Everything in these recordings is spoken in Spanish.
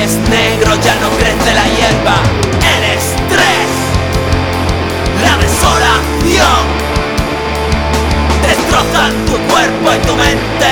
eres negro ya no crece la hierba. El estrés, la desolación destrozan tu cuerpo y tu mente.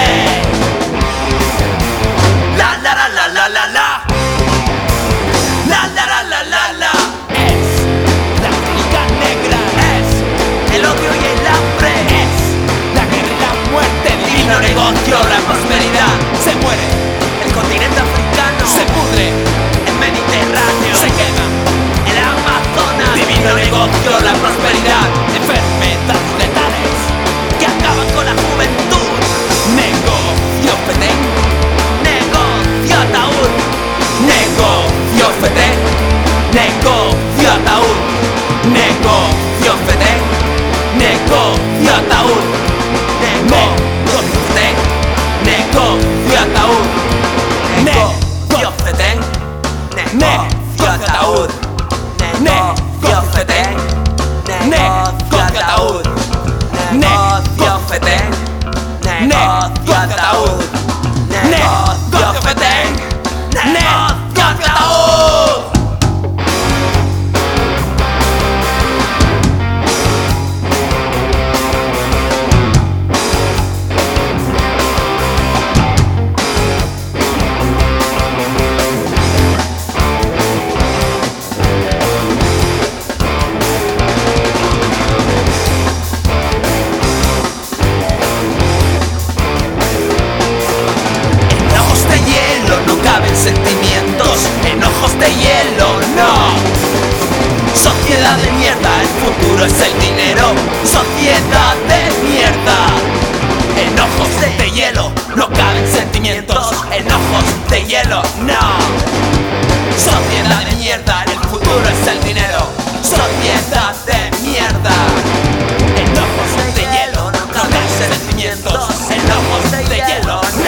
La la la la la la la. La la la la la la. Es la crónica negra. Es el odio y el hambre. Es la guerra y la muerte. El divino negocio, la prosperidad. Se muere el continente africano. Se pudre el Mediterráneo. Se quema el Amazonas. Divino negocio, la prosperidad. Enfermedades letales que acaban con la juventud. Negocio petén. Negocio ataúd. Negocio fetén, negocio ataúd. Negocio fetén, negocio ataúd. Negocio fetén, negocio ataúd. Negocio fetén, negocio ataúd. Negocio fetén, negocio ataúd. Negocio fetén, negocio ataúd. Negocio fetén, negocio ataúd. Sentimientos en ojos de hielo, no. Sociedad de mierda, el futuro es el dinero. Sociedad de mierda. En ojos de hielo no caben sentimientos. En ojos de hielo, no. Sociedad de mierda, el futuro es el dinero. Sociedad de mierda. En ojos de hielo no caben sentimientos. En ojos de hielo, no.